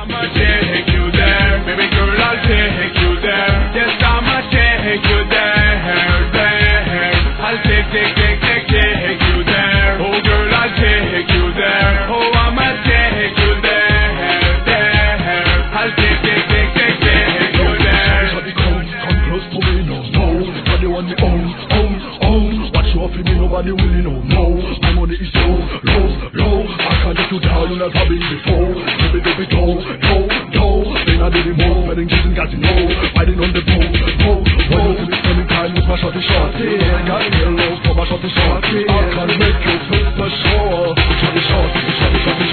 I'ma take you there, baby girl, I'll take you there. Yes, I'ma take you there, there. I'll take you there. Oh girl, I'll take you there. Oh, I'ma take you there, there. I'll take you there. Shawty, come close to me, no. Nobody want me, watch you up in me, nobody really know, no. My money is low. I can't get you down, you're not having before. Baby, don't. Then I did it more, wedding kissing, got to know. Riding on the boat. When you feel spending time with my shawty. I got real love for my shawty. I can make you feel the shore. Shawty.